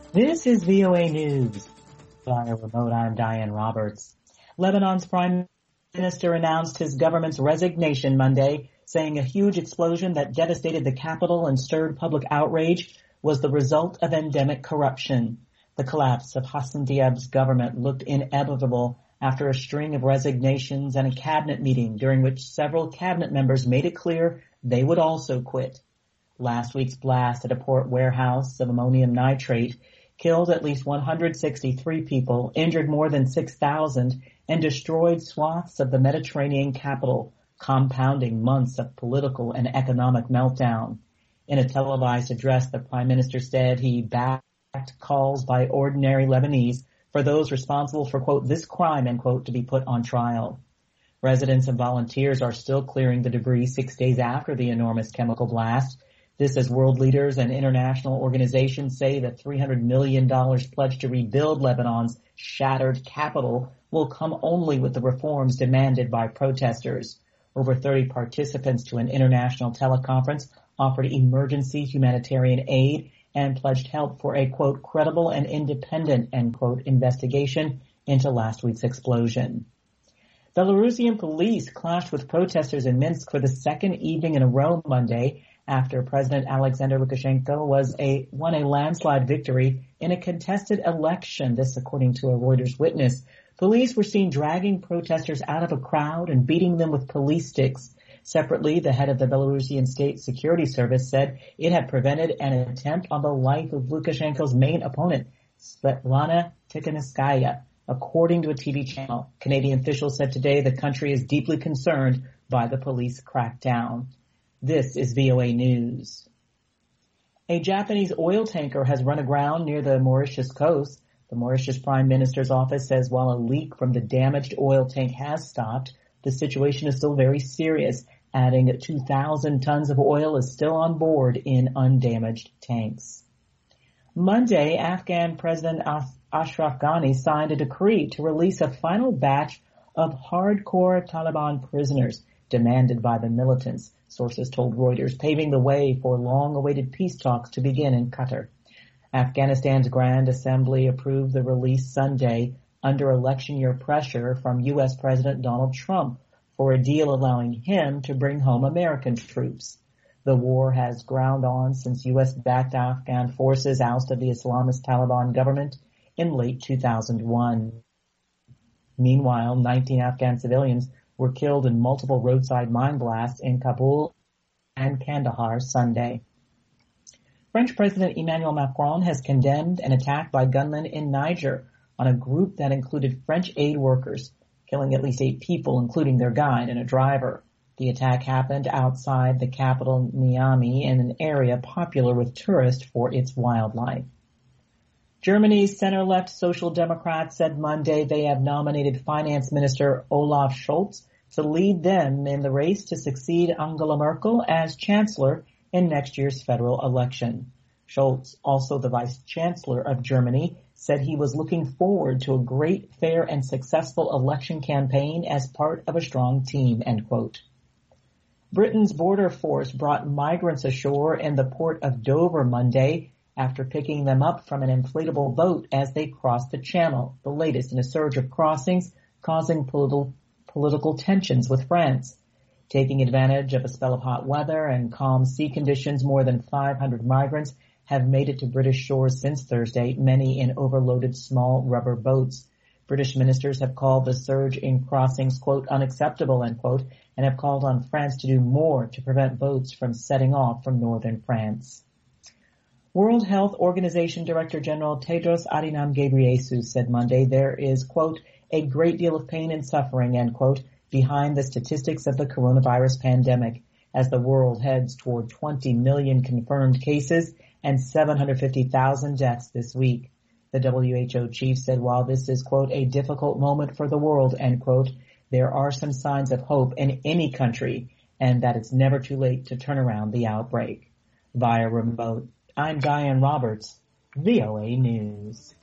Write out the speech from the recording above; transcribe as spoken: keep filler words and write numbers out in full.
This is V O A News. Via remote, I'm Diane Roberts. Lebanon's prime minister announced his government's resignation Monday, saying a huge explosion that devastated the capital and stirred public outrage was the result of endemic corruption. The collapse of Hassan Diab's government looked inevitable after a string of resignations and a cabinet meeting during which several cabinet members made it clear they would also quit. Last week's blast at a port warehouse of ammonium nitrate killed at least one hundred sixty-three people, injured more than six thousand, and destroyed swaths of the Mediterranean capital, compounding months of political and economic meltdown. In a televised address, the prime minister said he backed calls by ordinary Lebanese for those responsible for, quote, this crime, end quote, to be put on trial. Residents and volunteers are still clearing the debris six days after the enormous chemical blast. This as world leaders and international organizations say that three hundred million dollars pledged to rebuild Lebanon's shattered capital will come only with the reforms demanded by protesters. Over thirty participants to an international teleconference offered emergency humanitarian aid and pledged help for a, quote, credible and independent, end quote, investigation into last week's explosion. Belarusian police clashed with protesters in Minsk for the second evening in a row Monday after President Alexander Lukashenko was a, won a landslide victory in a contested election, this according to a Reuters witness. Police were seen dragging protesters out of a crowd and beating them with police sticks. Separately, the head of the Belarusian State Security Service said it had prevented an attempt on the life of Lukashenko's main opponent, Svetlana Tikhanovskaya, according to a T V channel. Canadian officials said today the country is deeply concerned by the police crackdown. This is V O A News. A Japanese oil tanker has run aground near the Mauritius coast. The Mauritius Prime Minister's office says while a leak from the damaged oil tank has stopped, the situation is still very serious, adding that two thousand tons of oil is still on board in undamaged tanks. Monday, Afghan President Ashraf Ghani signed a decree to release a final batch of hardcore Taliban prisoners demanded by the militants, sources told Reuters, paving the way for long-awaited peace talks to begin in Qatar. Afghanistan's Grand Assembly approved the release Sunday under election year pressure from U S President Donald Trump for a deal allowing him to bring home American troops. The war has ground on since U S-backed Afghan forces ousted the Islamist Taliban government in late two thousand one. Meanwhile, nineteen Afghan civilians were killed in multiple roadside mine blasts in Kabul and Kandahar Sunday. French President Emmanuel Macron has condemned an attack by gunmen in Niger on a group that included French aid workers, killing at least eight people, including their guide and a driver. The attack happened outside the capital, Niamey, in an area popular with tourists for its wildlife. Germany's center-left Social Democrats said Monday they have nominated Finance Minister Olaf Scholz to lead them in the race to succeed Angela Merkel as Chancellor in next year's federal election. Scholz, also the Vice Chancellor of Germany, said he was looking forward to a great, fair, and successful election campaign as part of a strong team, end quote. Britain's border force brought migrants ashore in the port of Dover Monday after picking them up from an inflatable boat as they crossed the channel, the latest in a surge of crossings causing political, political tensions with France. Taking advantage of a spell of hot weather and calm sea conditions, more than five hundred migrants have made it to British shores since Thursday, many in overloaded small rubber boats. British ministers have called the surge in crossings, quote, unacceptable, end quote, and have called on France to do more to prevent boats from setting off from northern France. World Health Organization Director General Tedros Adhanom Ghebreyesus said Monday there is, quote, a great deal of pain and suffering, end quote, behind the statistics of the coronavirus pandemic as the world heads toward twenty million confirmed cases and seven hundred fifty thousand deaths this week. The W H O chief said while this is, quote, a difficult moment for the world, end quote, there are some signs of hope in any country and that it's never too late to turn around the outbreak. Via remote, I'm Diane Roberts, V O A News.